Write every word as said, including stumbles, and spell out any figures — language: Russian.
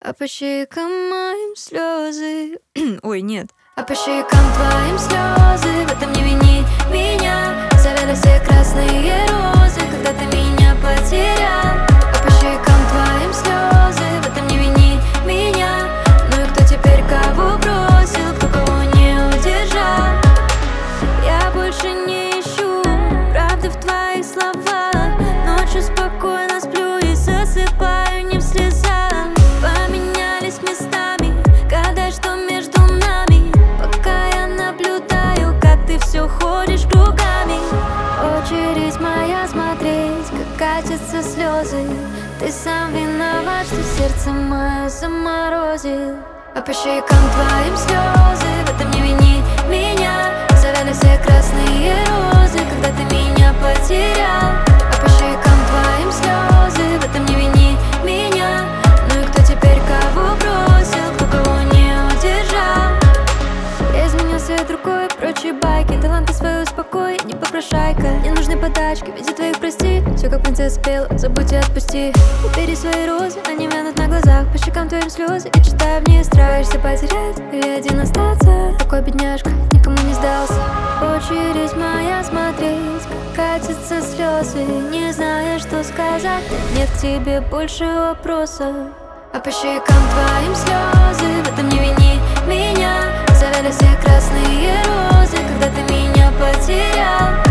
А по щекам моим слезы. Ой, нет. А по щекам твоим слезы. В этом не вини меня. Завяли все красные розы, когда ты меня потерял. А по щекам твоим слезы. В этом не вини меня. Ну и кто теперь кого бросил, кто кого не удержал? Я больше не ищу правды в твоих словах. Ночью спокойно сплю и засыпаю не в слезах. Поменялись местами, гадай, что между нами. Пока я наблюдаю, как ты все ходишь кругами. Очередь моя смотреть, как катятся слезы. Ты сам виноват, что сердце мое заморозил. А по щекам твоим слезы. В этом не вини меня. Завяли все красные розы, когда ты меня потерял. А по щекам твоим слезы. В этом не вини меня. Ну и кто теперь кого бросил, кто кого не удержал? Я изменил свет рукой, прочие байки. Таланты свои успокой, не попрошайка. Не нужны подачки, ведь твоих прости. Все как принцесса пела, забудь и отпусти. Убери свои розы, они вянут на глазах. По щекам твоим слезы, и читаю в ней страшишься потерять или один остаться. Такой бедняжка, никому не сдался. Очередь моя смотреть, как катятся слезы. Не зная, что сказать, нет к тебе больше вопросов. А по щекам твоим слезы. В этом не вини меня. Завяли все красные розы, когда ты меня потерял.